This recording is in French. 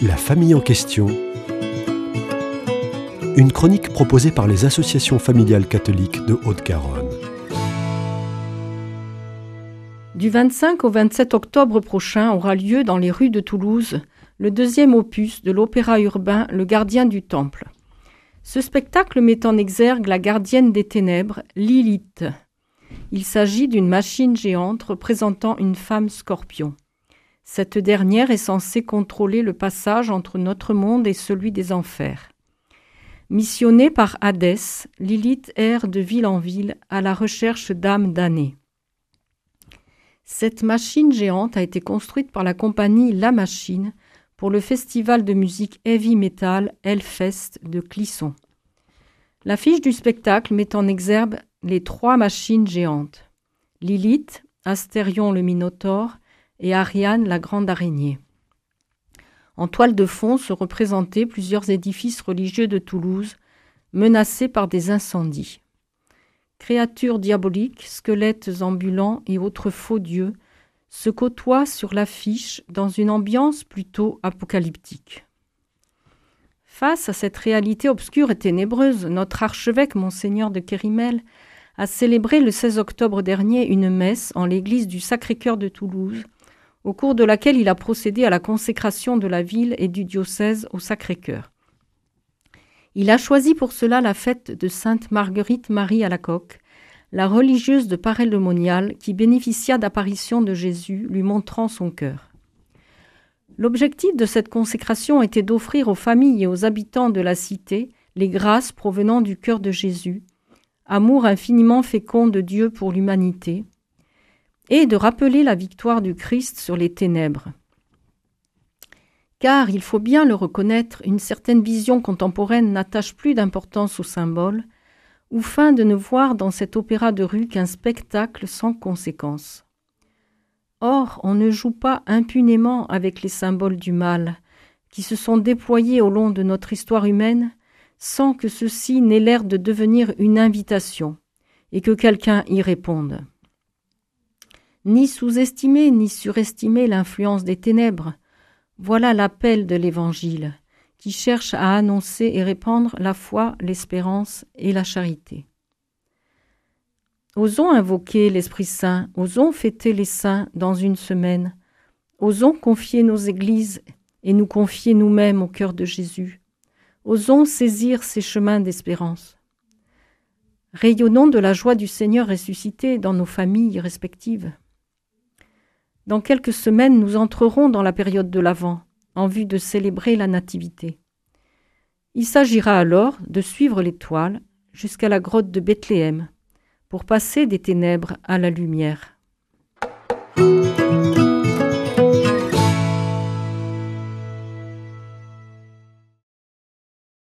La famille en question. Une chronique proposée par les associations familiales catholiques de Haute-Garonne. Du 25 au 27 octobre prochain aura lieu dans les rues de Toulouse le deuxième opus de l'opéra urbain Le Gardien du Temple. Ce spectacle met en exergue la gardienne des ténèbres, Lilith. Il s'agit d'une machine géante représentant une femme scorpion. Cette dernière est censée contrôler le passage entre notre monde et celui des enfers. Missionnée par Hadès, Lilith erre de ville en ville à la recherche d'âmes damnées. Cette machine géante a été construite par la compagnie La Machine pour le festival de musique heavy metal Hellfest de Clisson. L'affiche du spectacle met en exergue les trois machines géantes, Lilith, Astérion le Minotaure et Ariane la Grande Araignée. En toile de fond se représentaient plusieurs édifices religieux de Toulouse menacés par des incendies. Créatures diaboliques, squelettes ambulants et autres faux dieux se côtoient sur l'affiche dans une ambiance plutôt apocalyptique. Face à cette réalité obscure et ténébreuse, notre archevêque, Monseigneur de Kérimel, a célébré le 16 octobre dernier une messe en l'église du Sacré-Cœur de Toulouse, au cours de laquelle il a procédé à la consécration de la ville et du diocèse au Sacré-Cœur. Il a choisi pour cela la fête de Sainte Marguerite Marie Alacoque, la religieuse de Paray-le-Monial qui bénéficia d'apparitions de Jésus lui montrant son cœur. L'objectif de cette consécration était d'offrir aux familles et aux habitants de la cité les grâces provenant du cœur de Jésus, amour infiniment fécond de Dieu pour l'humanité, et de rappeler la victoire du Christ sur les ténèbres. Car, il faut bien le reconnaître, une certaine vision contemporaine n'attache plus d'importance aux symboles, ou feint de ne voir dans cet opéra de rue qu'un spectacle sans conséquence. Or, on ne joue pas impunément avec les symboles du mal, qui se sont déployés au long de notre histoire humaine, sans que ceci n'ait l'air de devenir une invitation, et que quelqu'un y réponde. Ni sous-estimer ni surestimer l'influence des ténèbres, voilà l'appel de l'Évangile, qui cherche à annoncer et répandre la foi, l'espérance et la charité. Osons invoquer l'Esprit Saint, osons fêter les saints dans une semaine, osons confier nos églises et nous confier nous-mêmes au cœur de Jésus, osons saisir ces chemins d'espérance. Rayonnons de la joie du Seigneur ressuscité dans nos familles respectives. Dans quelques semaines, nous entrerons dans la période de l'Avent, en vue de célébrer la Nativité. Il s'agira alors de suivre l'étoile jusqu'à la grotte de Bethléem, pour passer des ténèbres à la lumière.